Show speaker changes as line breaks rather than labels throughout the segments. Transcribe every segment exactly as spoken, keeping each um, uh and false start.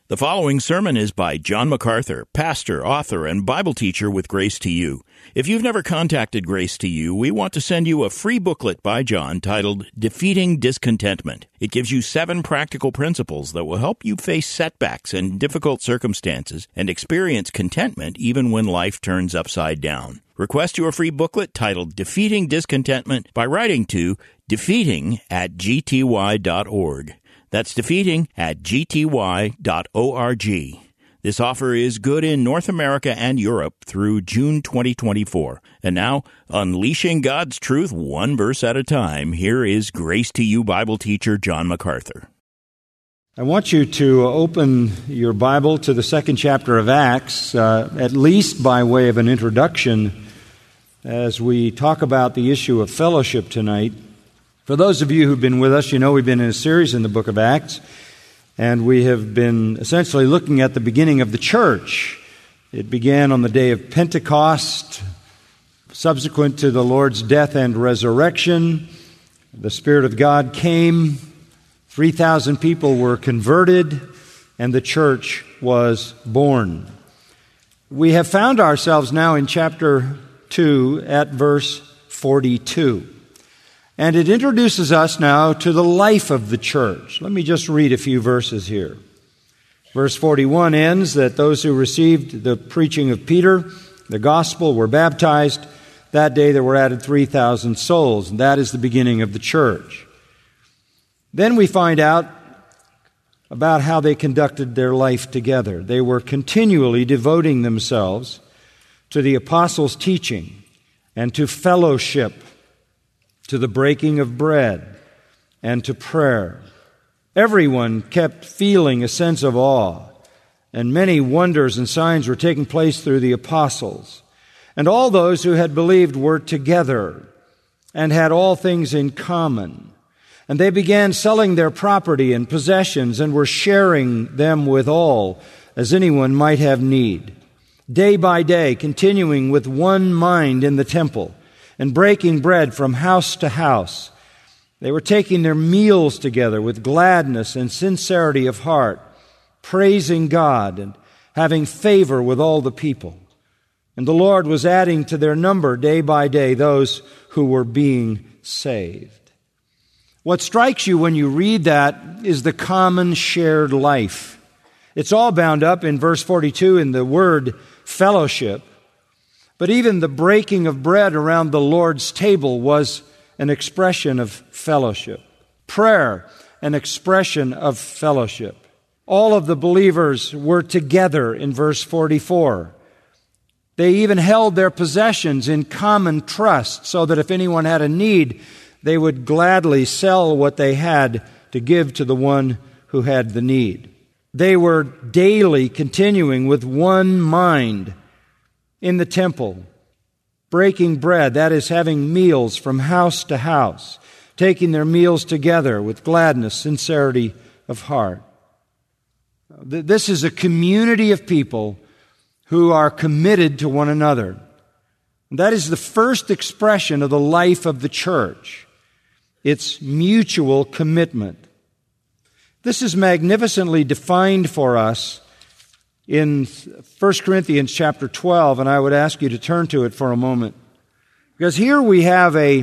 The following sermon is by John MacArthur, pastor, author, and Bible teacher with Grace to You. If you've never contacted Grace to You, we want to send you a free booklet by John titled Defeating Discontentment. It gives you seven practical principles that will help you face setbacks and difficult circumstances and experience contentment even when life turns upside down. Request your free booklet titled Defeating Discontentment by writing to defeating at g t y dot org. That's defeating at g t y dot org. This offer is good in North America and Europe through June twenty twenty-four. And now, unleashing God's truth one verse at a time, here is Grace to You Bible teacher John MacArthur.
I want you to open your Bible to the second chapter of Acts, uh, at least by way of an introduction, as we talk about the issue of fellowship tonight. For those of you who've been with us, you know we've been in a series in the book of Acts, and we have been essentially looking at the beginning of the church. It began on the day of Pentecost, subsequent to the Lord's death and resurrection. The Spirit of God came, three thousand people were converted, and the church was born. We have found ourselves now in chapter two at verse forty-two. And it introduces us now to the life of the church. Let me just read a few verses here. Verse forty-one ends that those who received the preaching of Peter, the gospel, were baptized. That day there were added three thousand souls, and that is the beginning of the church. Then we find out about how they conducted their life together. They were continually devoting themselves to the apostles' teaching and to fellowship, to the breaking of bread, and to prayer. Everyone kept feeling a sense of awe, and many wonders and signs were taking place through the apostles. And all those who had believed were together and had all things in common. And they began selling their property and possessions and were sharing them with all, as anyone might have need. Day by day, continuing with one mind in the temple, and breaking bread from house to house. They were taking their meals together with gladness and sincerity of heart, praising God and having favor with all the people. And the Lord was adding to their number day by day those who were being saved. What strikes you when you read that is the common shared life. It's all bound up in verse forty-two in the word fellowship. But even the breaking of bread around the Lord's table was an expression of fellowship. Prayer, an expression of fellowship. All of the believers were together in verse forty-four. They even held their possessions in common trust, so that if anyone had a need, they would gladly sell what they had to give to the one who had the need. They were daily continuing with one mind in the temple, breaking bread, that is, having meals from house to house, taking their meals together with gladness, sincerity of heart. This is a community of people who are committed to one another. That is the first expression of the life of the church. It's mutual commitment. This is magnificently defined for us in First Corinthians chapter twelve, and I would ask you to turn to it for a moment. Because here we have a,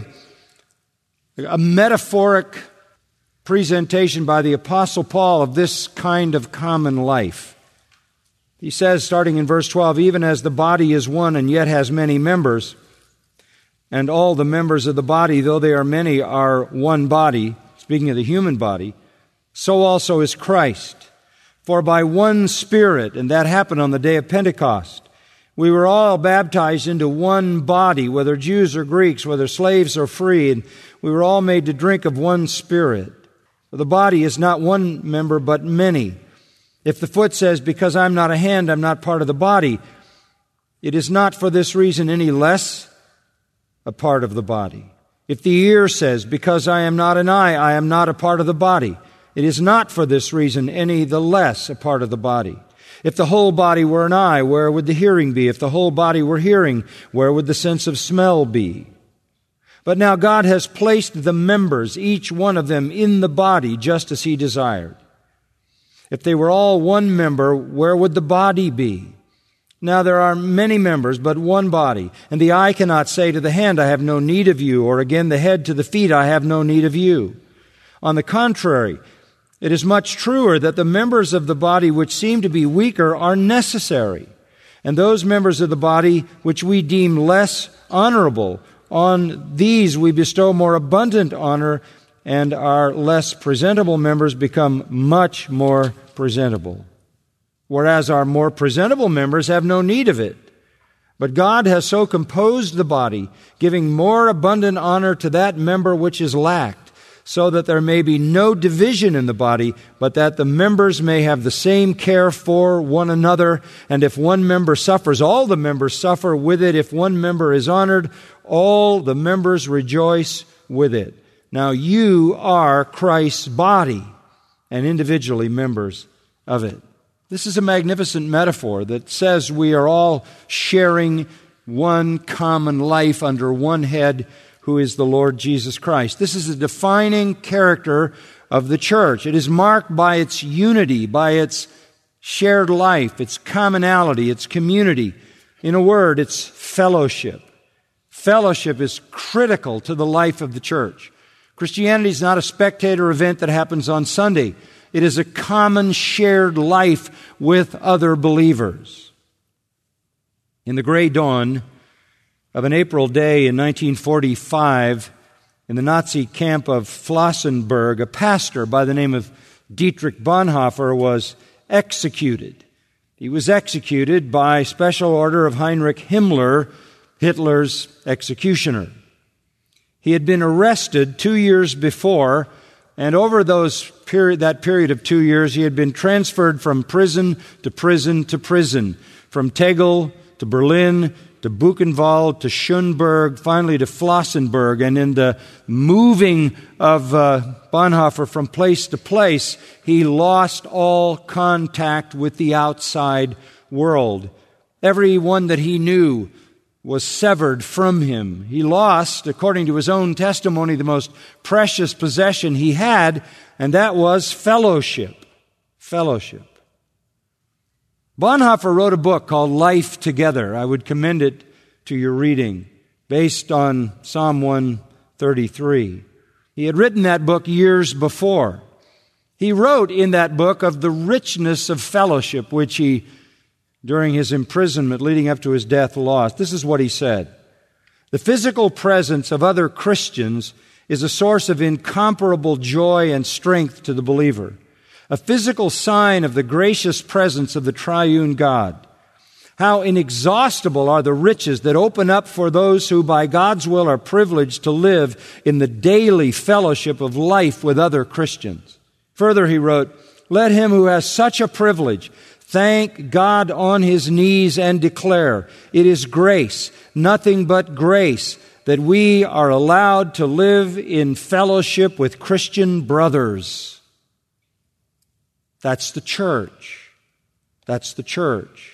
a metaphoric presentation by the Apostle Paul of this kind of common life. He says, starting in verse twelve, even as the body is one and yet has many members, and all the members of the body, though they are many, are one body, speaking of the human body, so also is Christ. For by one Spirit, and that happened on the day of Pentecost, we were all baptized into one body, whether Jews or Greeks, whether slaves or free, and we were all made to drink of one Spirit. For the body is not one member, but many. If the foot says, because I'm not a hand, I'm not part of the body, it is not for this reason any less a part of the body. If the ear says, because I am not an eye, I am not a part of the body, it is not for this reason any the less a part of the body. If the whole body were an eye, where would the hearing be? If the whole body were hearing, where would the sense of smell be? But now God has placed the members, each one of them, in the body just as He desired. If they were all one member, where would the body be? Now there are many members, but one body. And the eye cannot say to the hand, I have no need of you, or again the head to the feet, I have no need of you. On the contrary, it is much truer that the members of the body which seem to be weaker are necessary, and those members of the body which we deem less honorable, on these we bestow more abundant honor, and our less presentable members become much more presentable. Whereas our more presentable members have no need of it. But God has so composed the body, giving more abundant honor to that member which is lacked, so that there may be no division in the body, but that the members may have the same care for one another. And if one member suffers, all the members suffer with it. If one member is honored, all the members rejoice with it. Now you are Christ's body, and individually members of it. This is a magnificent metaphor that says we are all sharing one common life under one head, who is the Lord Jesus Christ. This is a defining character of the church. It is marked by its unity, by its shared life, its commonality, its community. In a word, it's fellowship. Fellowship is critical to the life of the church. Christianity is not a spectator event that happens on Sunday. It is a common shared life with other believers. In the gray dawn of an April day in nineteen forty-five, in the Nazi camp of Flossenburg, a pastor by the name of Dietrich Bonhoeffer was executed. He was executed by special order of Heinrich Himmler, Hitler's executioner. He had been arrested two years before, and over those period, that period of two years, he had been transferred from prison to prison to prison, from Tegel to Berlin to Buchenwald to Schönberg, finally to Flossenburg. And in the moving of uh, Bonhoeffer from place to place, he lost all contact with the outside world. Everyone that he knew was severed from him. He lost, according to his own testimony, the most precious possession he had, and that was fellowship. Fellowship. Bonhoeffer wrote a book called Life Together. I would commend it to your reading, based on Psalm one thirty-three. He had written that book years before. He wrote in that book of the richness of fellowship, which he, during his imprisonment leading up to his death, lost. This is what he said. The physical presence of other Christians is a source of incomparable joy and strength to the believer, a physical sign of the gracious presence of the triune God. How inexhaustible are the riches that open up for those who by God's will are privileged to live in the daily fellowship of life with other Christians. Further, he wrote, let him who has such a privilege thank God on his knees and declare, it is grace, nothing but grace, that we are allowed to live in fellowship with Christian brothers. That's the church. That's the church.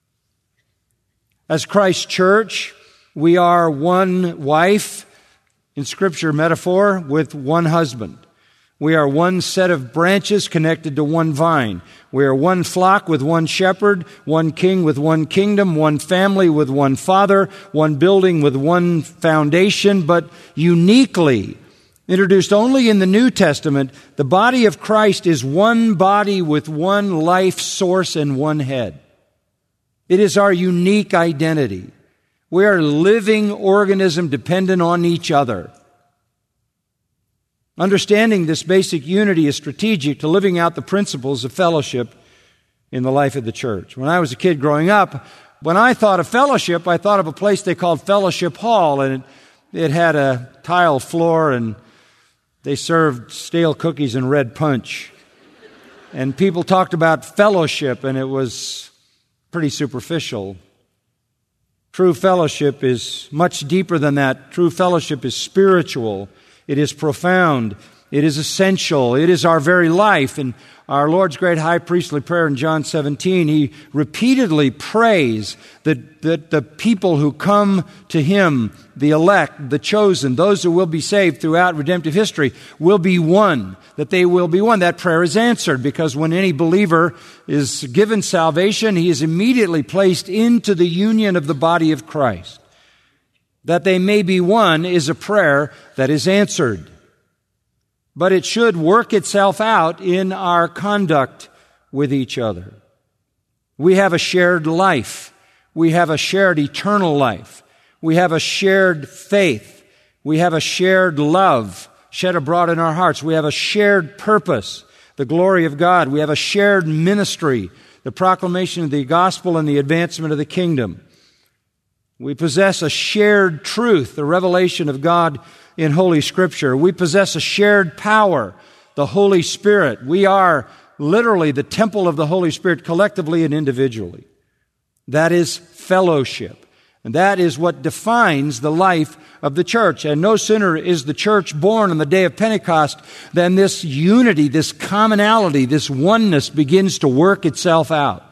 As Christ's church, we are one wife, in Scripture metaphor, with one husband. We are one set of branches connected to one vine. We are one flock with one shepherd, one king with one kingdom, one family with one father, one building with one foundation, but uniquely, introduced only in the New Testament, the body of Christ is one body with one life source and one head. It is our unique identity. We are a living organism dependent on each other. Understanding this basic unity is strategic to living out the principles of fellowship in the life of the church. When I was a kid growing up, when I thought of fellowship, I thought of a place they called Fellowship Hall, and it, it had a tile floor, and they served stale cookies and red punch. And people talked about fellowship, and it was pretty superficial. True fellowship is much deeper than that. True fellowship is spiritual. It is profound. It is essential. It is our very life. In our Lord's great high priestly prayer in John seventeen, He repeatedly prays that, that the people who come to Him, the elect, the chosen, those who will be saved throughout redemptive history, will be one, that they will be one. That prayer is answered because when any believer is given salvation, he is immediately placed into the union of the body of Christ. That they may be one is a prayer that is answered. But it should work itself out in our conduct with each other. We have a shared life. We have a shared eternal life. We have a shared faith. We have a shared love shed abroad in our hearts. We have a shared purpose, the glory of God. We have a shared ministry, the proclamation of the gospel and the advancement of the kingdom. We possess a shared truth, the revelation of God in Holy Scripture. We possess a shared power, the Holy Spirit. We are literally the temple of the Holy Spirit collectively and individually. That is fellowship. And that is what defines the life of the church. And no sooner is the church born on the day of Pentecost than this unity, this commonality, this oneness begins to work itself out.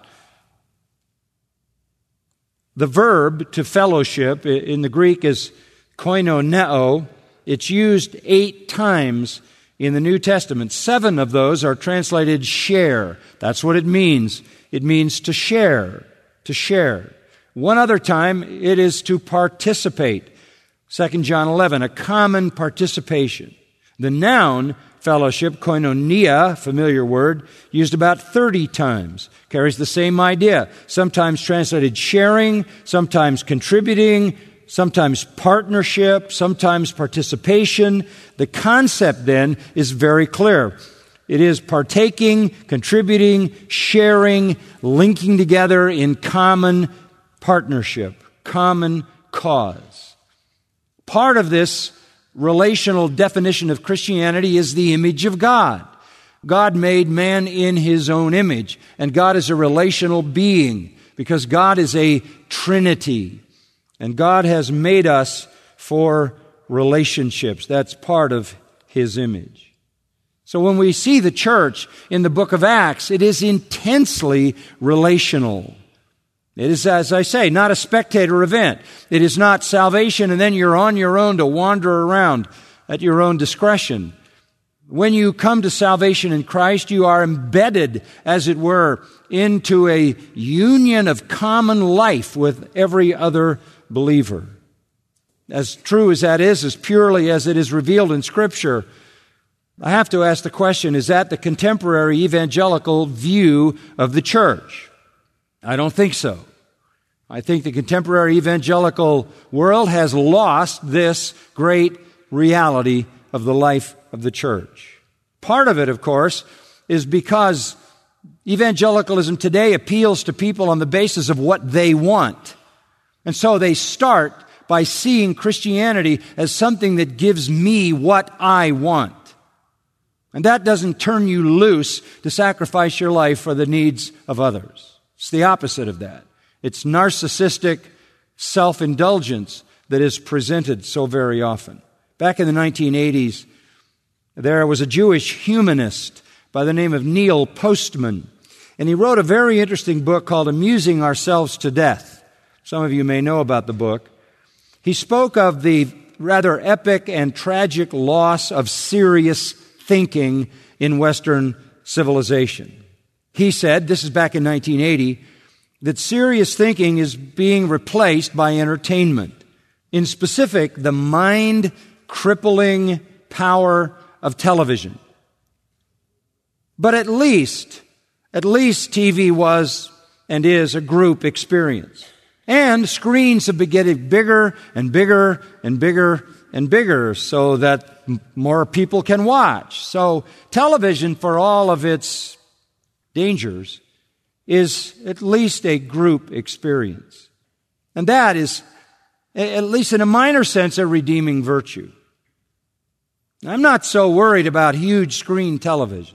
The verb to fellowship in the Greek is koinoneo. It's used eight times in the New Testament. Seven of those are translated share. That's what it means. It means to share, to share. One other time, it is to participate. Second John eleven, a common participation. The noun fellowship, koinonia, familiar word, used about thirty times, carries the same idea. Sometimes translated sharing, sometimes contributing, sometimes partnership, sometimes participation. The concept then is very clear. It is partaking, contributing, sharing, linking together in common partnership, common cause. Part of this relational definition of Christianity is the image of God. God made man in His own image, and God is a relational being because God is a Trinity. And God has made us for relationships. That's part of His image. So when we see the church in the book of Acts, it is intensely relational. It is, as I say, not a spectator event. It is not salvation and then you're on your own to wander around at your own discretion. When you come to salvation in Christ, you are embedded, as it were, into a union of common life with every other believer. As true as that is, as purely as it is revealed in Scripture, I have to ask the question, is that the contemporary evangelical view of the church? I don't think so. I think the contemporary evangelical world has lost this great reality of the life of the church. Part of it, of course, is because evangelicalism today appeals to people on the basis of what they want. And so they start by seeing Christianity as something that gives me what I want. And that doesn't turn you loose to sacrifice your life for the needs of others. It's the opposite of that. It's narcissistic self-indulgence that is presented so very often. Back in the nineteen eighties, there was a Jewish humanist by the name of Neil Postman, and he wrote a very interesting book called Amusing Ourselves to Death. Some of you may know about the book. He spoke of the rather epic and tragic loss of serious thinking in Western civilization. He said, this is back in nineteen eighty, that serious thinking is being replaced by entertainment. In specific, the mind-crippling power of television. But at least, at least T V was and is a group experience. And screens have been getting bigger and bigger and bigger and bigger so that more people can watch. So television, for all of its dangers, is at least a group experience. And that is, at least in a minor sense, a redeeming virtue. I'm not so worried about huge screen televisions.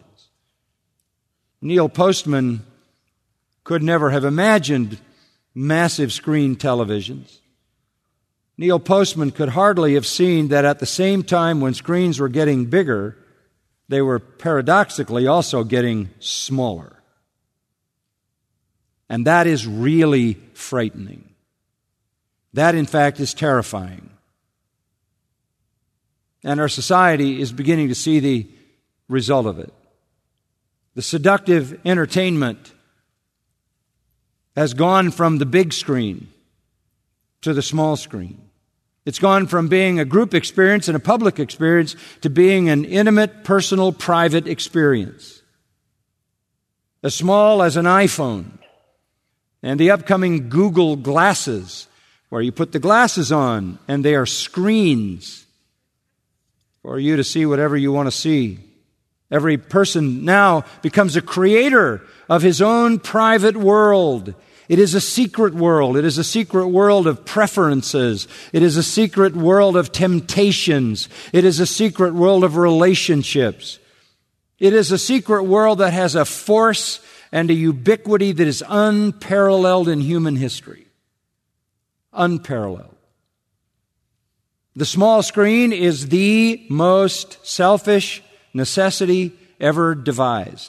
Neil Postman could never have imagined massive screen televisions. Neil Postman could hardly have seen that at the same time when screens were getting bigger, they were paradoxically also getting smaller. And that is really frightening. That, in fact, is terrifying. And our society is beginning to see the result of it. The seductive entertainment has gone from the big screen to the small screen. It's gone from being a group experience and a public experience to being an intimate, personal, private experience. As small as an iPhone and the upcoming Google Glasses, where you put the glasses on and they are screens for you to see whatever you want to see. Every person now becomes a creator of his own private world. It is a secret world. It is a secret world of preferences. It is a secret world of temptations. It is a secret world of relationships. It is a secret world that has a force and a ubiquity that is unparalleled in human history. Unparalleled. The small screen is the most selfish necessity ever devised.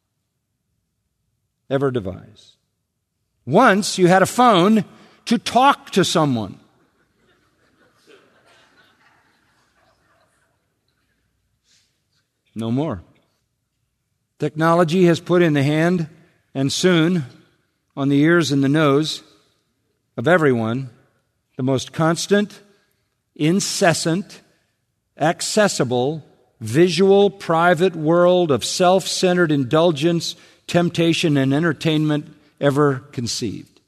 Ever devised. Once you had a phone to talk to someone. No more. Technology has put in the hand, and soon on the ears and the nose of everyone, the most constant, incessant, accessible, visual, private world of self-centered indulgence, temptation, and entertainment ever conceived.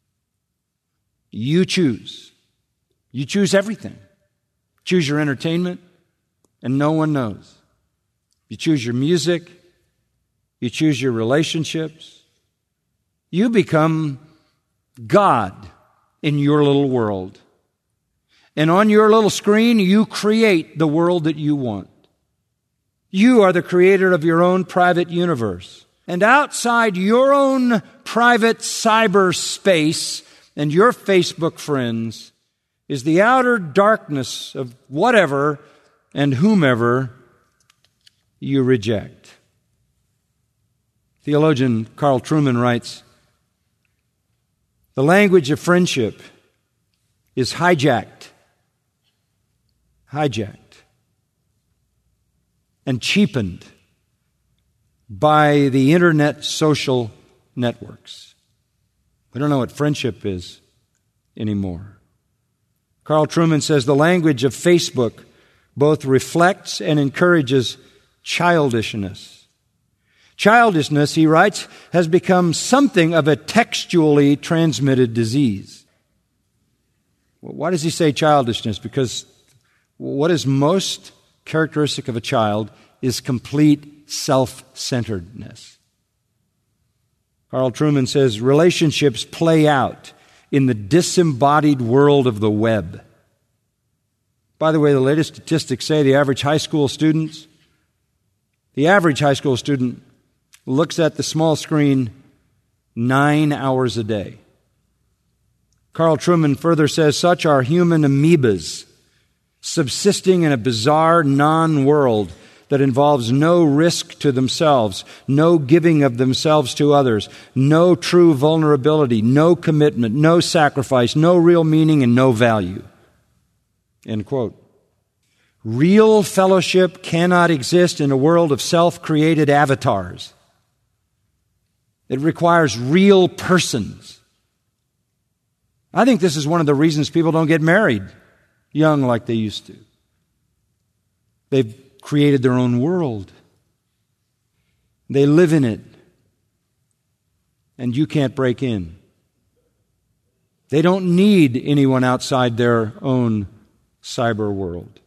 You choose. You choose everything. Choose your entertainment, and no one knows. You choose your music. You choose your relationships. You become God in your little world. And on your little screen, you create the world that you want. You are the creator of your own private universe. And outside your own private cyberspace and your Facebook friends is the outer darkness of whatever and whomever you reject. Theologian Carl Trueman writes, "The language of friendship is hijacked, hijacked, and cheapened by the internet social networks. We don't know what friendship is anymore." Carl Trueman says the language of Facebook both reflects and encourages childishness. Childishness, he writes, has become something of a textually transmitted disease. Well, why does he say childishness? Because what is most characteristic of a child is complete self-centeredness. Carl Trueman says relationships play out in the disembodied world of the web. By the way, the latest statistics say the average high school students, the average high school student looks at the small screen nine hours a day. Carl Trueman further says such are human amoebas, subsisting in a bizarre non-world that involves no risk to themselves, no giving of themselves to others, no true vulnerability, no commitment, no sacrifice, no real meaning, and no value. End quote. Real fellowship cannot exist in a world of self-created avatars. It requires real persons. I think this is one of the reasons people don't get married young like they used to. They've created their own world. They live in it. And you can't break in. They don't need anyone outside their own cyber world.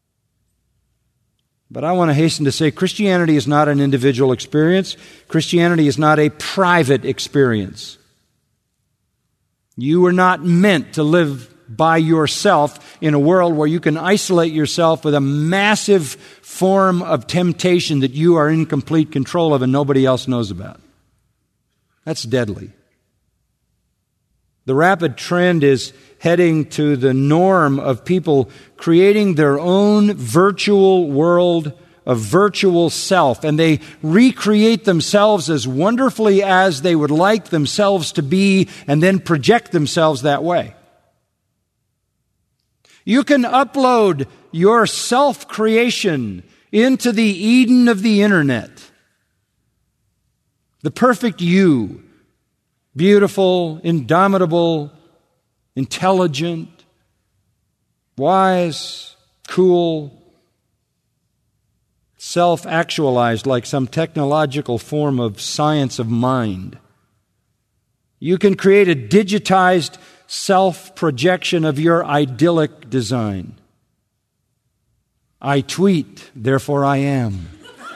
But I want to hasten to say Christianity is not an individual experience. Christianity is not a private experience. You were not meant to live by yourself in a world where you can isolate yourself with a massive form of temptation that you are in complete control of and nobody else knows about. That's deadly. The rapid trend is heading to the norm of people creating their own virtual world a virtual self, and they recreate themselves as wonderfully as they would like themselves to be, and then project themselves that way. You can upload your self-creation into the Eden of the internet. The perfect you, beautiful, indomitable, intelligent, wise, cool, self-actualized like some technological form of science of mind. You can create a digitized self-projection of your idyllic design. I tweet, therefore I am.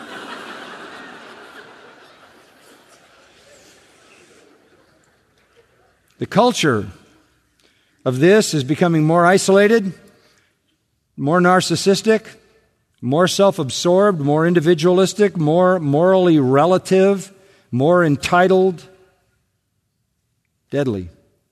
The culture of this is becoming more isolated, more narcissistic, more self-absorbed, more individualistic, more morally relative, more entitled, deadly.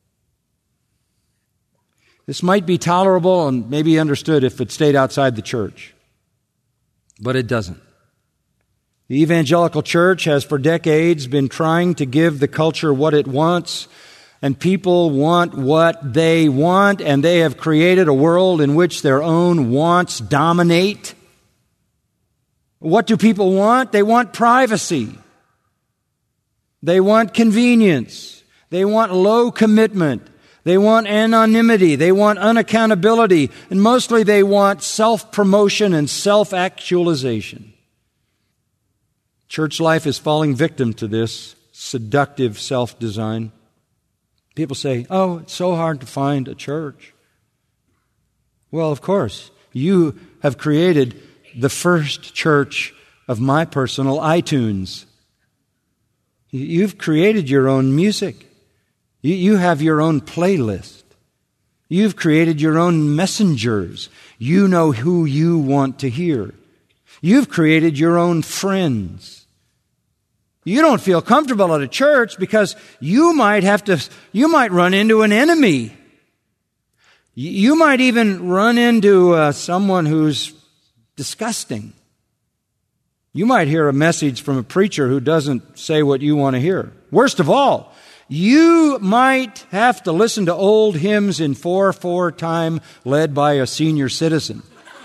This might be tolerable and maybe understood if it stayed outside the church, but it doesn't. The evangelical church has for decades been trying to give the culture what it wants, and people want what they want, and they have created a world in which their own wants dominate. What do people want? They want privacy. They want convenience. They want low commitment. They want anonymity. They want unaccountability. And mostly they want self-promotion and self-actualization. Church life is falling victim to this seductive self-design. People say, oh, it's so hard to find a church. Well, of course, you have created the first church of my personal iTunes. You've created your own music. You have your own playlist. You've created your own messengers. You know who you want to hear. You've created your own friends. You don't feel comfortable at a church because you might have to, you might run into an enemy. You might even run into uh, someone who's disgusting. You might hear a message from a preacher who doesn't say what you want to hear. Worst of all, you might have to listen to old hymns in four four time led by a senior citizen.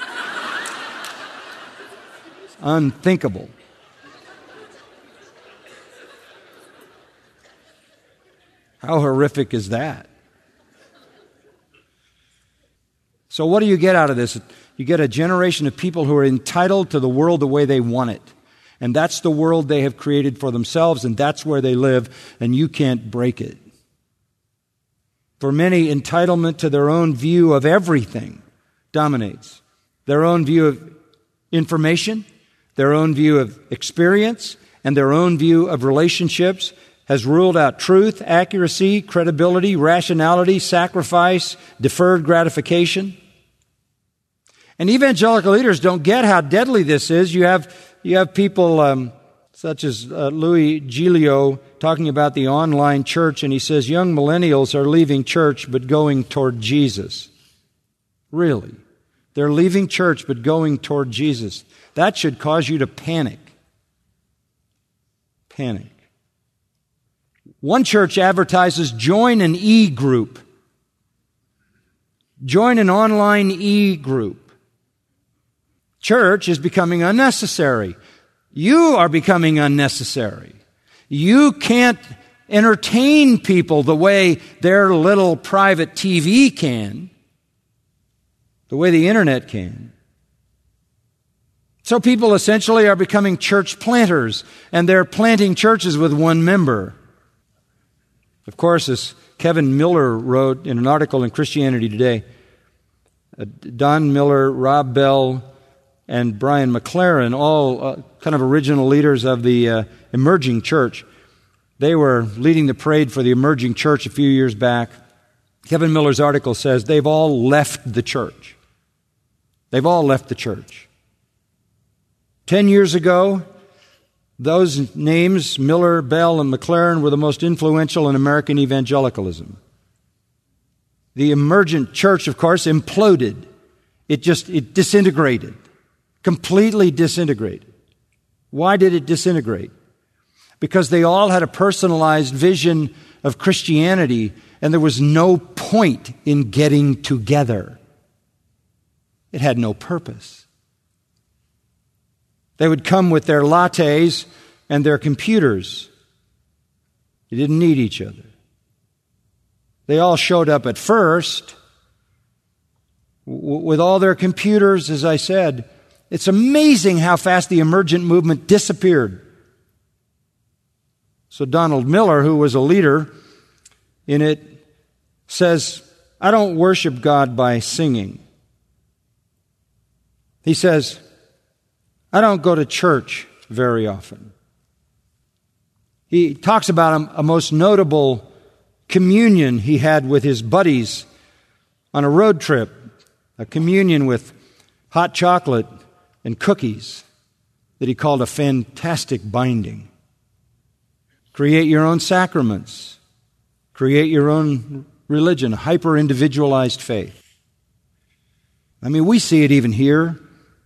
Unthinkable. How horrific is that? So what do you get out of this? You get a generation of people who are entitled to the world the way they want it. And that's the world they have created for themselves, and that's where they live, and you can't break it. For many, entitlement to their own view of everything dominates. Their own view of information, their own view of experience, and their own view of relationships has ruled out truth, accuracy, credibility, rationality, sacrifice, deferred gratification. And evangelical leaders don't get how deadly this is. You have you have people um, such as uh, Louis Giglio talking about the online church, and he says young millennials are leaving church but going toward Jesus. Really? They're leaving church but going toward Jesus. That should cause you to panic. Panic. One church advertises, join an e-group. Join an online e-group. Church is becoming unnecessary. You are becoming unnecessary. You can't entertain people the way their little private T V can, the way the internet can. So people essentially are becoming church planters, and they're planting churches with one member. Of course, as Kevin Miller wrote in an article in Christianity Today, uh, Don Miller, Rob Bell, and Brian McLaren, all uh, kind of original leaders of the uh, emerging church, they were leading the parade for the emerging church a few years back. Kevin Miller's article says they've all left the church. They've all left the church. Ten years ago, those names, Miller, Bell, and McLaren, were the most influential in American evangelicalism. The emergent church, of course, imploded. It just, it disintegrated completely disintegrated. Why did it disintegrate? Because they all had a personalized vision of Christianity, and there was no point in getting together. It had no purpose. They would come with their lattes and their computers. They didn't need each other. They all showed up at first w- with all their computers, as I said. It's amazing how fast the emergent movement disappeared. So Donald Miller, who was a leader in it, says, I don't worship God by singing. He says, I don't go to church very often. He talks about a, a most notable communion he had with his buddies on a road trip, a communion with hot chocolate and cookies that he called a fantastic binding. Create your own sacraments. Create your own religion, hyper-individualized faith. I mean, we see it even here.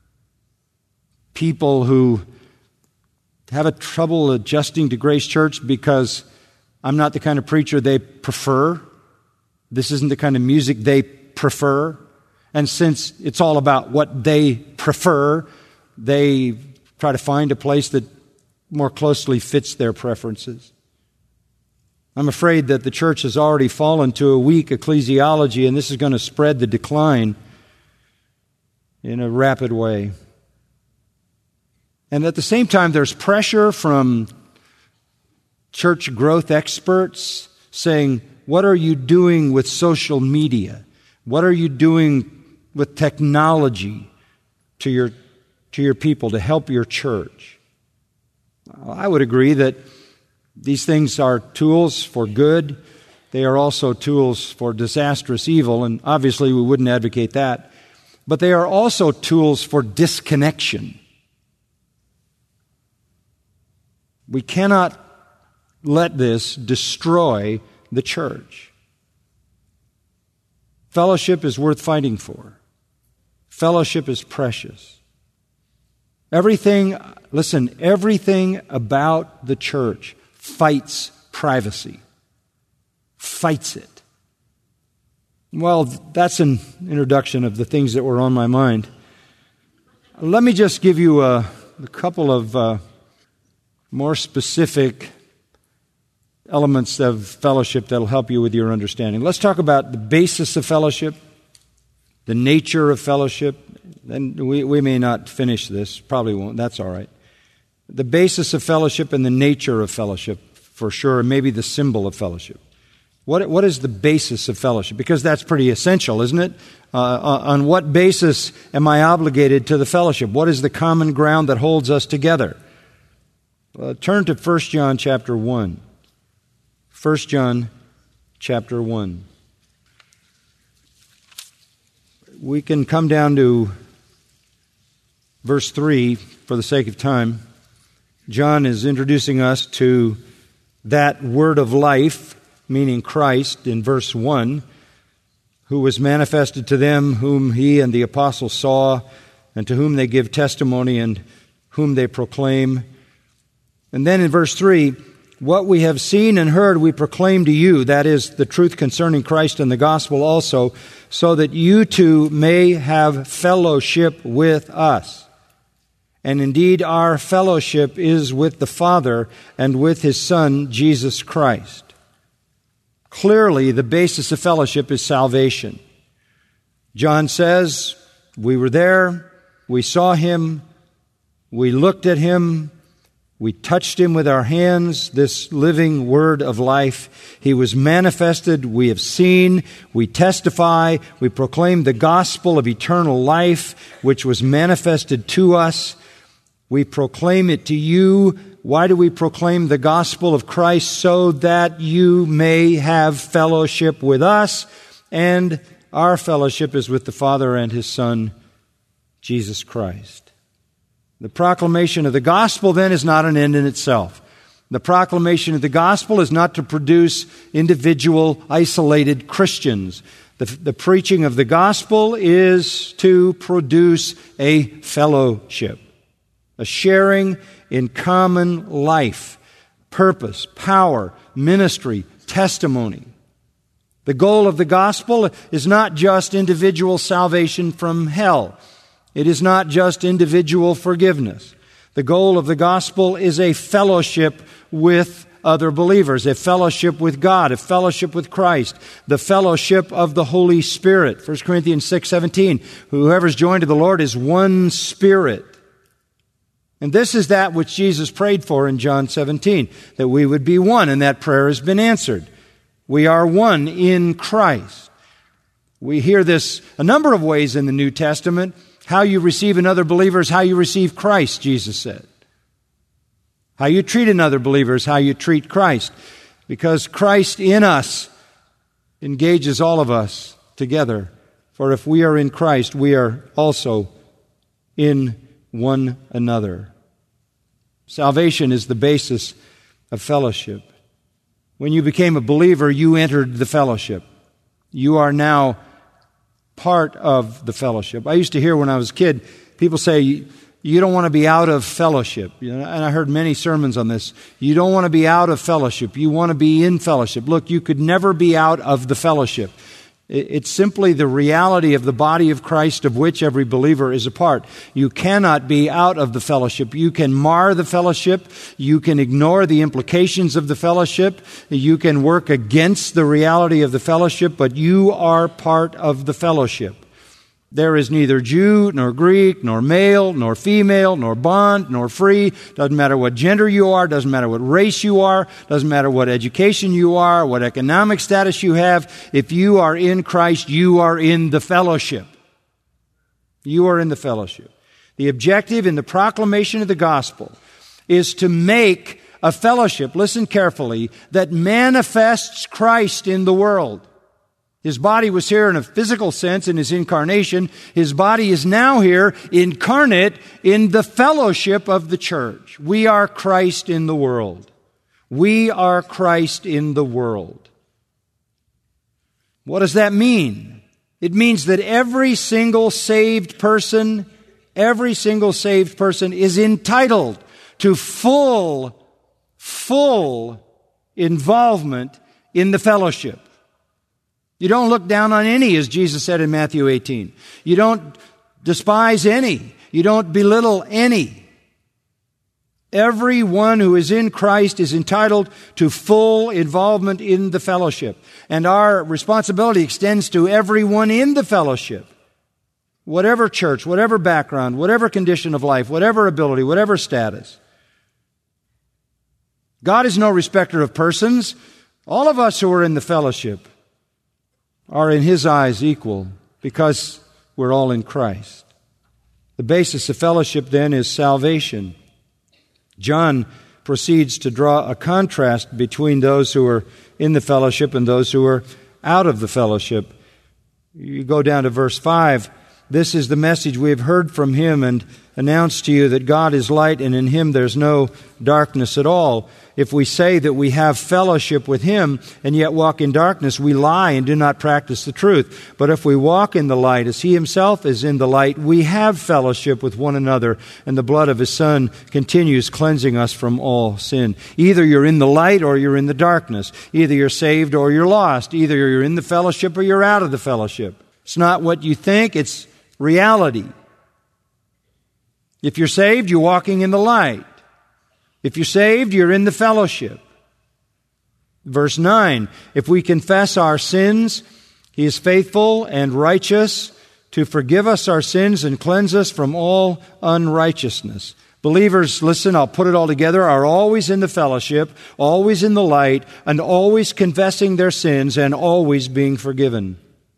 People who have a trouble adjusting to Grace Church because I'm not the kind of preacher they prefer. This isn't the kind of music they prefer. And since it's all about what they prefer, they try to find a place that more closely fits their preferences. I'm afraid that the church has already fallen to a weak ecclesiology, and this is going to spread the decline in a rapid way. And at the same time, there's pressure from church growth experts saying, what are you doing with social media? What are you doing with technology to your, to your people to help your church? Well, I would agree that these things are tools for good. They are also tools for disastrous evil, and obviously we wouldn't advocate that. But they are also tools for disconnection. We cannot let this destroy the church. Fellowship is worth fighting for. Fellowship is precious. Everything, listen, everything about the church fights privacy. Fights it. Well, that's an introduction of the things that were on my mind. Let me just give you a, a couple of uh, more specific elements of fellowship that will help you with your understanding. Let's talk about the basis of fellowship, the nature of fellowship. And we, we may not finish this, probably won't, that's all right. The basis of fellowship and the nature of fellowship, for sure, and maybe the symbol of fellowship. What, what is the basis of fellowship? Because that's pretty essential, isn't it? Uh, on what basis am I obligated to the fellowship? What is the common ground that holds us together? Uh, turn to First John chapter one. First John chapter one. We can come down to verse three for the sake of time. John is introducing us to that word of life, meaning Christ, in verse one, who was manifested to them whom he and the apostles saw, and to whom they give testimony, and whom they proclaim. And then in verse three, what we have seen and heard we proclaim to you, that is, the truth concerning Christ and the gospel also, so that you too may have fellowship with us. And indeed, our fellowship is with the Father and with His Son, Jesus Christ. Clearly, the basis of fellowship is salvation. John says, we were there, we saw Him, we looked at Him, we touched Him with our hands, this living word of life. He was manifested, we have seen, we testify, we proclaim the gospel of eternal life, which was manifested to us. We proclaim it to you. Why do we proclaim the gospel of Christ? So that you may have fellowship with us, and our fellowship is with the Father and His Son, Jesus Christ. The proclamation of the gospel, then, is not an end in itself. The proclamation of the gospel is not to produce individual, isolated Christians. The, the preaching of the gospel is to produce a fellowship, a sharing in common life, purpose, power, ministry, testimony. The goal of the gospel is not just individual salvation from hell. It is not just individual forgiveness. The goal of the gospel is a fellowship with other believers, a fellowship with God, a fellowship with Christ, the fellowship of the Holy Spirit. First Corinthians six seventeen, whoever's joined to the Lord is one spirit. And this is that which Jesus prayed for in John seventeen, that we would be one, and that prayer has been answered. We are one in Christ. We hear this a number of ways in the New Testament. How you receive another believer is how you receive Christ, Jesus said. How you treat another believer is how you treat Christ, because Christ in us engages all of us together. For if we are in Christ, we are also in one another. Salvation is the basis of fellowship. When you became a believer, you entered the fellowship. You are now part of the fellowship. I used to hear when I was a kid, people say, you don't want to be out of fellowship. And I heard many sermons on this. You don't want to be out of fellowship. You want to be in fellowship. Look, you could never be out of the fellowship. It's simply the reality of the body of Christ of which every believer is a part. You cannot be out of the fellowship. You can mar the fellowship. You can ignore the implications of the fellowship. You can work against the reality of the fellowship, but you are part of the fellowship. There is neither Jew, nor Greek, nor male, nor female, nor bond, nor free. Doesn't matter what gender you are, doesn't matter what race you are, doesn't matter what education you are, what economic status you have. If you are in Christ, you are in the fellowship. You are in the fellowship. The objective in the proclamation of the gospel is to make a fellowship, listen carefully, that manifests Christ in the world. His body was here in a physical sense in His incarnation. His body is now here incarnate in the fellowship of the church. We are Christ in the world. We are Christ in the world. What does that mean? It means that every single saved person, every single saved person is entitled to full, full involvement in the fellowship. You don't look down on any, as Jesus said in Matthew eighteen. You don't despise any. You don't belittle any. Everyone who is in Christ is entitled to full involvement in the fellowship. And our responsibility extends to everyone in the fellowship. Whatever church, whatever background, whatever condition of life, whatever ability, whatever status. God is no respecter of persons. All of us who are in the fellowship are in His eyes equal because we're all in Christ. The basis of fellowship then is salvation. John proceeds to draw a contrast between those who are in the fellowship and those who are out of the fellowship. You go down to verse five. This is the message we have heard from Him and announced to you, that God is light and in Him there's no darkness at all. If we say that we have fellowship with Him and yet walk in darkness, we lie and do not practice the truth. But if we walk in the light as He Himself is in the light, we have fellowship with one another, and the blood of His Son continues cleansing us from all sin. Either you're in the light or you're in the darkness. Either you're saved or you're lost. Either you're in the fellowship or you're out of the fellowship. It's not what you think, it's reality. If you're saved, you're walking in the light. If you're saved, you're in the fellowship. Verse nine, if we confess our sins, He is faithful and righteous to forgive us our sins and cleanse us from all unrighteousness. Believers, listen, I'll put it all together, are always in the fellowship, always in the light, and always confessing their sins and always being forgiven.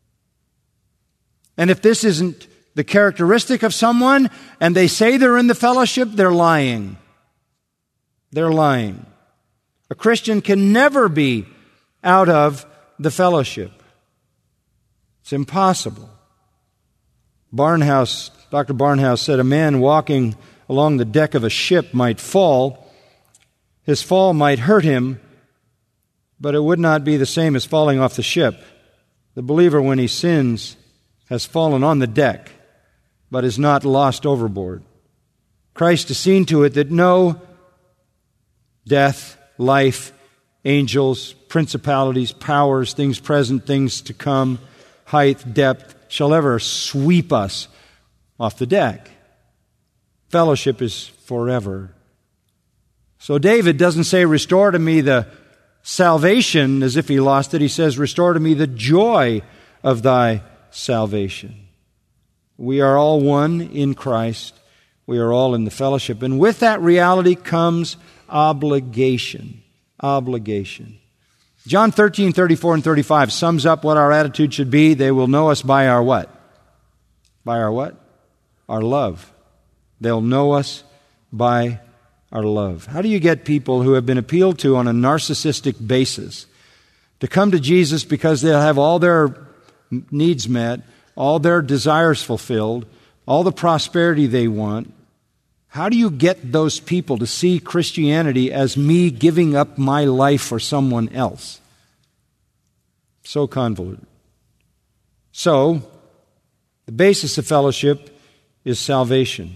And if this isn't the characteristic of someone, and they say they're in the fellowship, they're lying. They're lying. A Christian can never be out of the fellowship. It's impossible. Barnhouse, Doctor Barnhouse said, a man walking along the deck of a ship might fall. His fall might hurt him, but it would not be the same as falling off the ship. The believer, when he sins, has fallen on the deck, but is not lost overboard. Christ has seen to it that no death, life, angels, principalities, powers, things present, things to come, height, depth, shall ever sweep us off the deck. Fellowship is forever. So David doesn't say, restore to me the salvation as if he lost it. He says, restore to me the joy of thy salvation. We are all one in Christ. We are all in the fellowship. And with that reality comes obligation. Obligation. John thirteen, thirty-four and thirty-five sums up what our attitude should be. They will know us by our what? By our what? Our love. They'll know us by our love. How do you get people who have been appealed to on a narcissistic basis to come to Jesus because they'll have all their needs met, all their desires fulfilled, all the prosperity they want? How do you get those people to see Christianity as me giving up my life for someone else? So convoluted. So, the basis of fellowship is salvation.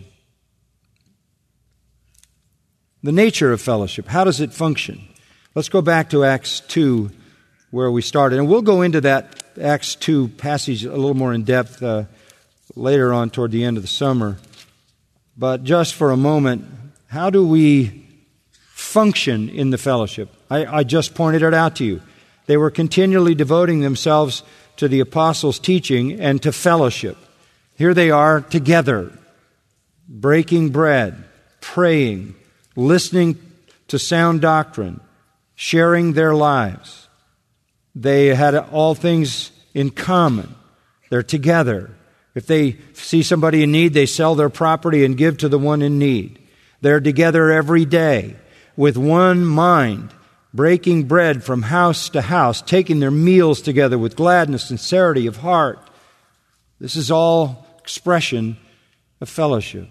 The nature of fellowship, how does it function? Let's go back to Acts two, where we started. And we'll go into that Acts two passage a little more in depth uh, later on toward the end of the summer. But just for a moment, how do we function in the fellowship? I, I just pointed it out to you. They were continually devoting themselves to the apostles' teaching and to fellowship. Here they are together, breaking bread, praying, listening to sound doctrine, sharing their lives. They had all things in common. They're together. If they see somebody in need, they sell their property and give to the one in need. They're together every day with one mind, breaking bread from house to house, taking their meals together with gladness, sincerity of heart. This is all expression of fellowship.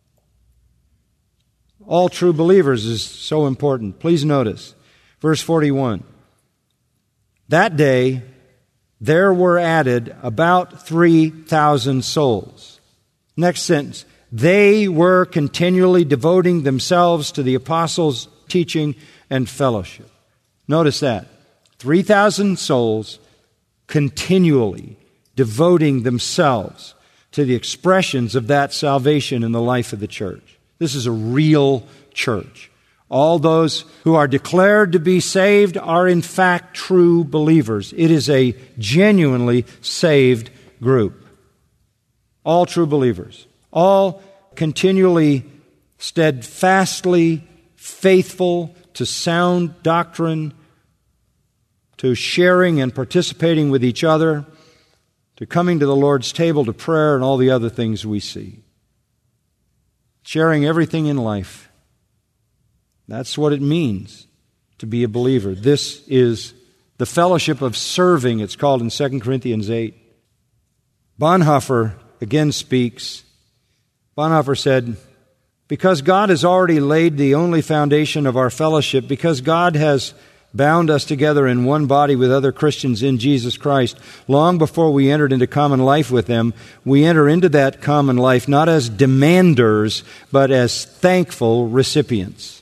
All true believers is so important. Please notice, verse forty-one. That day, there were added about three thousand souls. Next sentence. They were continually devoting themselves to the apostles' teaching and fellowship. Notice that. three thousand souls continually devoting themselves to the expressions of that salvation in the life of the church. This is a real church. All those who are declared to be saved are in fact true believers. It is a genuinely saved group. All true believers. All continually, steadfastly faithful to sound doctrine, to sharing and participating with each other, to coming to the Lord's table, to prayer, and all the other things we see. Sharing everything in life. That's what it means to be a believer. This is the fellowship of serving, it's called in Second Corinthians eight. Bonhoeffer again speaks. Bonhoeffer said, because God has already laid the only foundation of our fellowship, because God has bound us together in one body with other Christians in Jesus Christ, long before we entered into common life with them, we enter into that common life not as demanders, but as thankful recipients.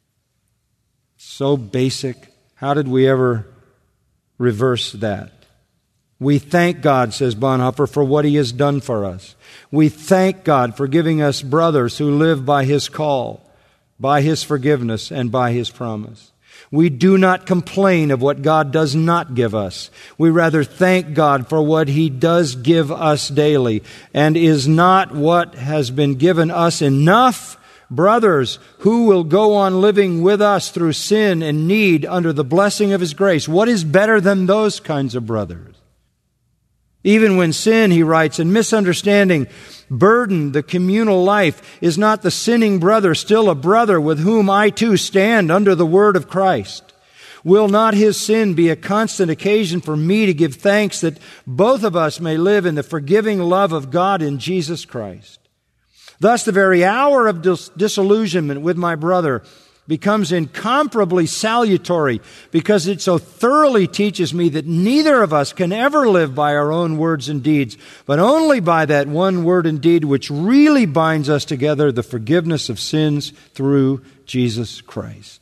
So basic. How did we ever reverse that? We thank God, says Bonhoeffer, for what He has done for us. We thank God for giving us brothers who live by His call, by His forgiveness, and by His promise. We do not complain of what God does not give us. We rather thank God for what He does give us daily. And is not what has been given us enough? Brothers, who will go on living with us through sin and need under the blessing of His grace? What is better than those kinds of brothers? Even when sin, he writes, and misunderstanding burden the communal life, is not the sinning brother still a brother with whom I too stand under the word of Christ? Will not his sin be a constant occasion for me to give thanks that both of us may live in the forgiving love of God in Jesus Christ? Thus, the very hour of dis- disillusionment with my brother becomes incomparably salutary because it so thoroughly teaches me that neither of us can ever live by our own words and deeds, but only by that one word and deed which really binds us together, the forgiveness of sins through Jesus Christ.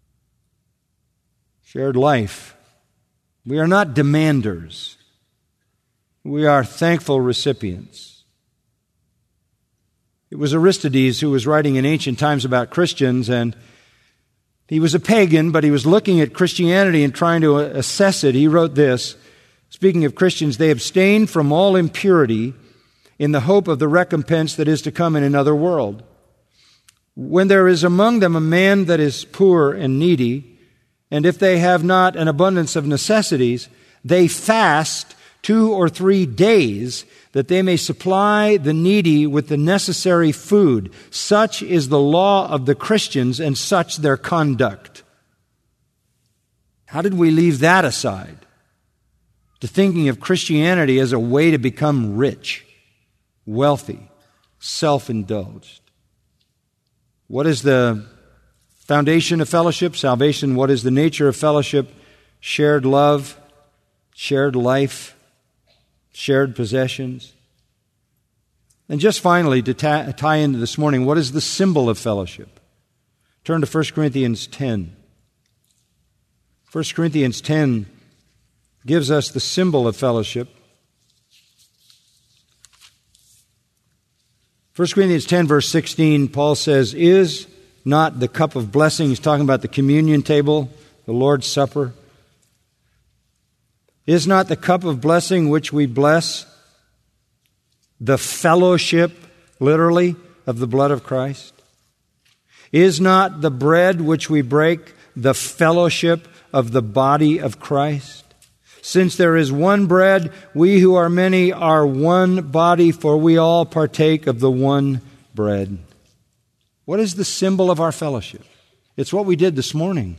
Shared life. We are not demanders. We are thankful recipients. It was Aristides who was writing in ancient times about Christians, and he was a pagan, but he was looking at Christianity and trying to assess it. He wrote this, speaking of Christians, they abstain from all impurity in the hope of the recompense that is to come in another world. When there is among them a man that is poor and needy, and if they have not an abundance of necessities, they fast two or three days that they may supply the needy with the necessary food. Such is the law of the Christians and such their conduct. How did we leave that aside to thinking of Christianity as a way to become rich, wealthy, self-indulged? What is the foundation of fellowship? Salvation. What is the nature of fellowship? Shared love, shared life, shared possessions. And just finally, to ta- tie into this morning, what is the symbol of fellowship? Turn to First Corinthians ten. First Corinthians ten gives us the symbol of fellowship. First Corinthians ten, verse sixteen, Paul says, is not the cup of blessing, he's talking about the communion table, the Lord's Supper, is not the cup of blessing which we bless the fellowship, literally, of the blood of Christ? Is not the bread which we break the fellowship of the body of Christ? Since there is one bread, we who are many are one body, for we all partake of the one bread. What is the symbol of our fellowship? It's what we did this morning.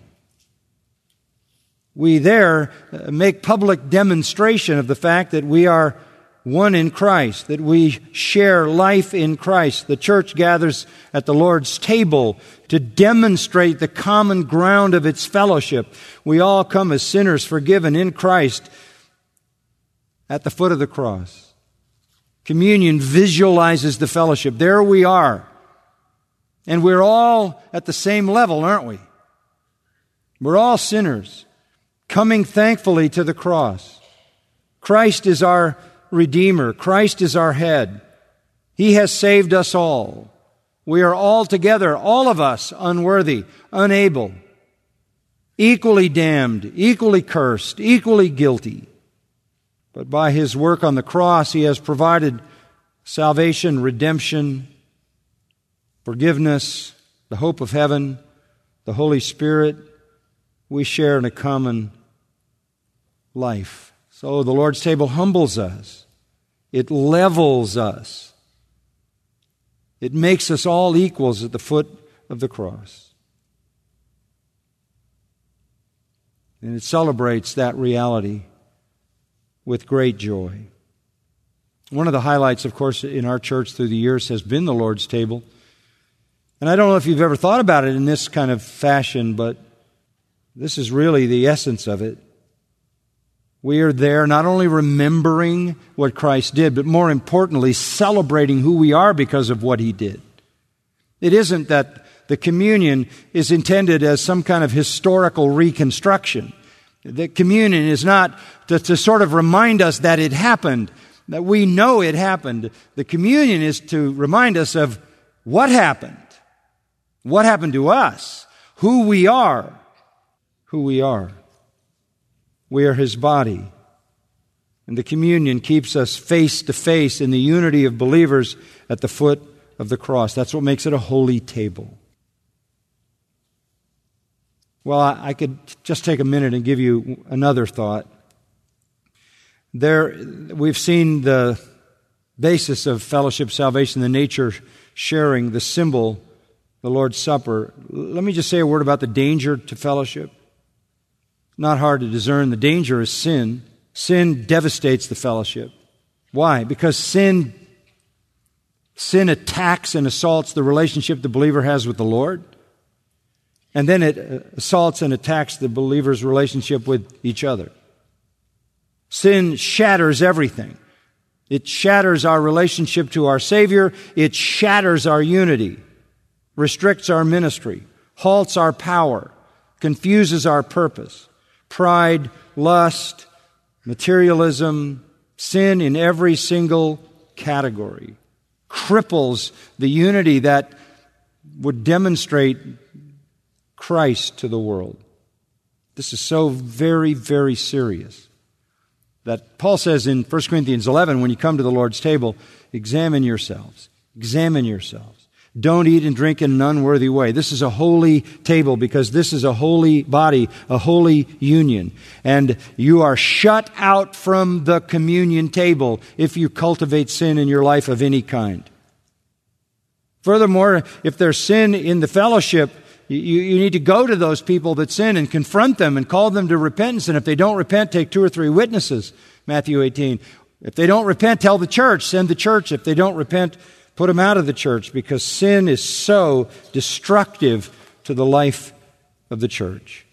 We there make public demonstration of the fact that we are one in Christ, that we share life in Christ. The church gathers at the Lord's table to demonstrate the common ground of its fellowship. We all come as sinners forgiven in Christ at the foot of the cross. Communion visualizes the fellowship. There we are. And we're all at the same level, aren't we? We're all sinners, coming thankfully to the cross. Christ is our Redeemer. Christ is our head. He has saved us all. We are all together, all of us, unworthy, unable, equally damned, equally cursed, equally guilty. But by His work on the cross, He has provided salvation, redemption, forgiveness, the hope of heaven, the Holy Spirit. We share in a common life. So the Lord's table humbles us. It levels us. It makes us all equals at the foot of the cross. And it celebrates that reality with great joy. One of the highlights, of course, in our church through the years has been the Lord's table. And I don't know if you've ever thought about it in this kind of fashion, but this is really the essence of it. We are there not only remembering what Christ did, but more importantly, celebrating who we are because of what He did. It isn't that the communion is intended as some kind of historical reconstruction. The communion is not to, to sort of remind us that it happened, that we know it happened. The communion is to remind us of what happened, what happened to us, who we are, who we are. We are His body. And the communion keeps us face to face in the unity of believers at the foot of the cross. That's what makes it a holy table. Well, I, I could just take a minute and give you another thought. There, we've seen the basis of fellowship, salvation, the nature, sharing, the symbol, the Lord's Supper. Let me just say a word about the danger to fellowship. Not hard to discern. The danger is sin. Sin devastates the fellowship. Why? Because sin, sin attacks and assaults the relationship the believer has with the Lord. And then it assaults and attacks the believer's relationship with each other. Sin shatters everything. It shatters our relationship to our Savior. It shatters our unity, restricts our ministry, halts our power, confuses our purpose. Pride, lust, materialism, sin in every single category cripples the unity that would demonstrate Christ to the world. This is so very, very serious that Paul says in First Corinthians eleven, when you come to the Lord's table, examine yourselves. Examine yourselves. Don't eat and drink in an unworthy way. This is a holy table because this is a holy body, a holy union. And you are shut out from the communion table if you cultivate sin in your life of any kind. Furthermore, if there's sin in the fellowship, you, you need to go to those people that sin and confront them and call them to repentance. And if they don't repent, take two or three witnesses, Matthew eighteen. If they don't repent, tell the church, send the church. If they don't repent, put them out of the church, because sin is so destructive to the life of the church.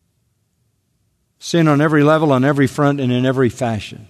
Sin on every level, on every front, and in every fashion.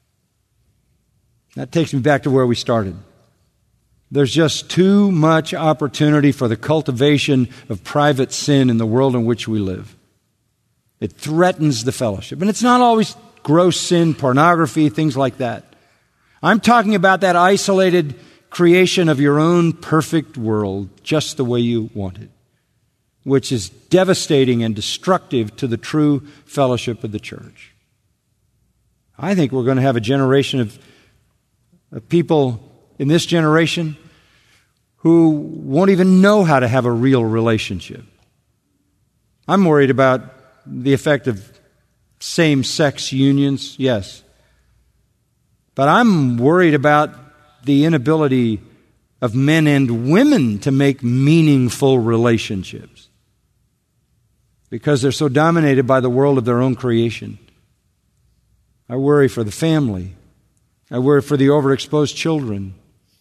That takes me back to where we started. There's just too much opportunity for the cultivation of private sin in the world in which we live. It threatens the fellowship. And it's not always gross sin, pornography, things like that. I'm talking about that isolated creation of your own perfect world, just the way you want it, which is devastating and destructive to the true fellowship of the church. I think we're going to have a generation of, of people in this generation who won't even know how to have a real relationship. I'm worried about the effect of same-sex unions, yes. But I'm worried about the inability of men and women to make meaningful relationships because they're so dominated by the world of their own creation. I worry for the family. I worry for the overexposed children.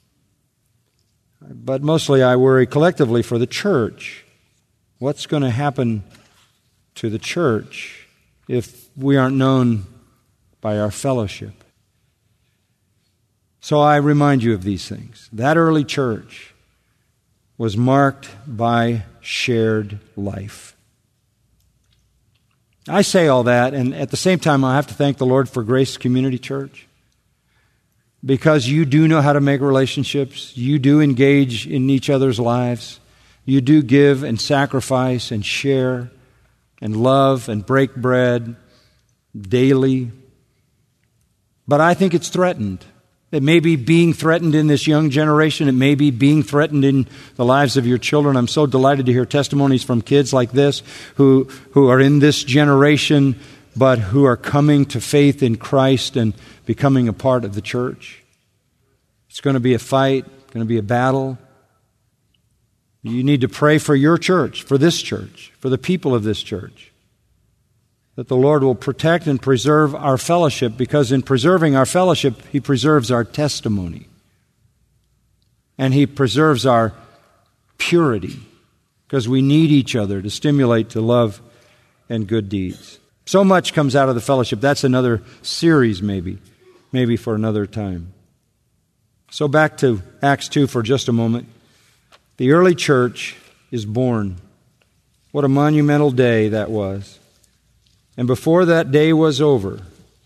But mostly I worry collectively for the church. What's going to happen to the church if we aren't known by our fellowship? So I remind you of these things. That early church was marked by shared life. I say all that, and at the same time I have to thank the Lord for Grace Community Church, because you do know how to make relationships. You do engage in each other's lives. You do give and sacrifice and share and love and break bread daily. But I think it's threatened. It may be being threatened in this young generation. It may be being threatened in the lives of your children. I'm so delighted to hear testimonies from kids like this who, who are in this generation but who are coming to faith in Christ and becoming a part of the church. It's going to be a fight, going to be a battle. You need to pray for your church, for this church, for the people of this church, that the Lord will protect and preserve our fellowship, because in preserving our fellowship, He preserves our testimony. And He preserves our purity, because we need each other to stimulate to love and good deeds. So much comes out of the fellowship. That's another series maybe, maybe for another time. So back to Acts two for just a moment. The early church is born. What a monumental day that was. And before that day was over,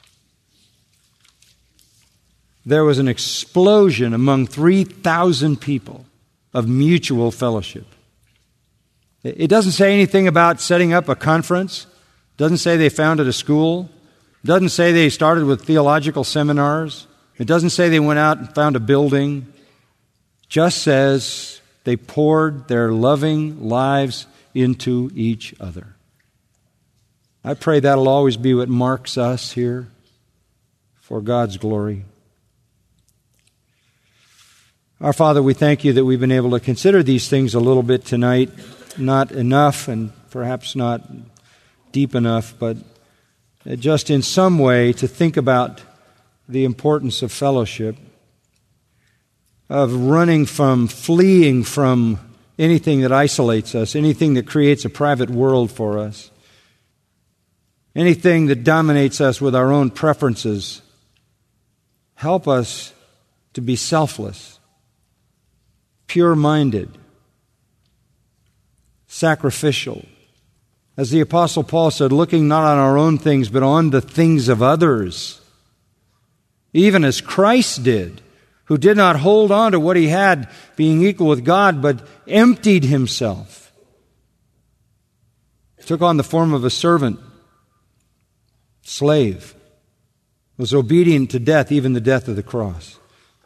there was an explosion among three thousand people of mutual fellowship. It doesn't say anything about setting up a conference. It doesn't say they founded a school. It doesn't say they started with theological seminars. It doesn't say they went out and found a building. It just says they poured their loving lives into each other. I pray that'll always be what marks us here for God's glory. Our Father, we thank You that we've been able to consider these things a little bit tonight. Not enough and perhaps not deep enough, but just in some way to think about the importance of fellowship, of running from, fleeing from anything that isolates us, anything that creates a private world for us, anything that dominates us with our own preferences. Help us to be selfless, pure-minded, sacrificial. As the Apostle Paul said, looking not on our own things, but on the things of others. Even as Christ did, who did not hold on to what he had, being equal with God, but emptied himself. Took on the form of a servant, slave, was obedient to death, even the death of the cross.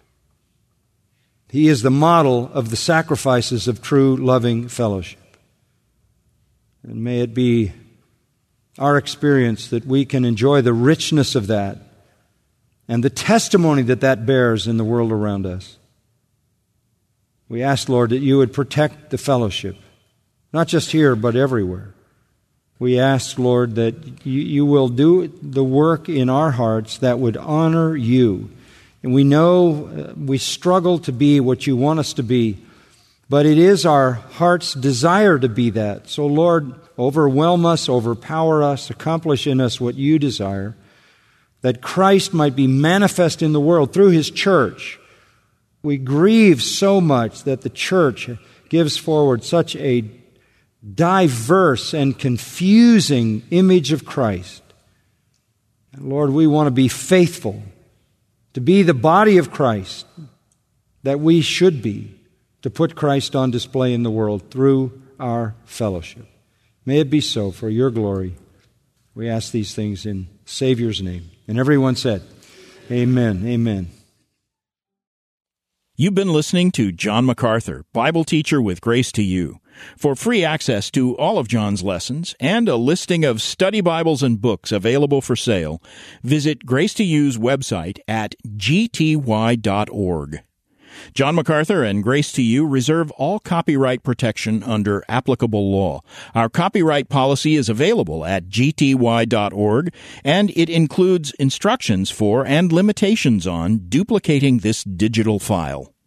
He is the model of the sacrifices of true loving fellowship. And may it be our experience that we can enjoy the richness of that and the testimony that that bears in the world around us. We ask, Lord, that you would protect the fellowship, not just here, but everywhere. We ask, Lord, that you, you will do the work in our hearts that would honor you. And we know uh, we struggle to be what you want us to be, but it is our heart's desire to be that. So, Lord, overwhelm us, overpower us, accomplish in us what you desire, that Christ might be manifest in the world through his church. We grieve so much that the church gives forward such a diverse and confusing image of Christ. And Lord, we want to be faithful, to be the body of Christ that we should be, to put Christ on display in the world through our fellowship. May it be so for your glory. We ask these things in Savior's name. And everyone said, amen, amen.
You've been listening to John MacArthur, Bible teacher with Grace to You. For free access to all of John's lessons and a listing of study Bibles and books available for sale, visit Grace to You's website at g t y dot org. John MacArthur and Grace to You reserve all copyright protection under applicable law. Our copyright policy is available at g t y dot org, and it includes instructions for and limitations on duplicating this digital file.